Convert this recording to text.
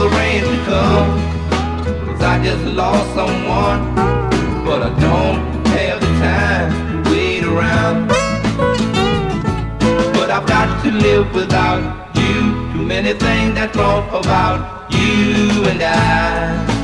the rain to come. 'Cause I just lost someone, but I don't have the time to wait around. But I've got to live without you. Too many things that's wrong about you and I.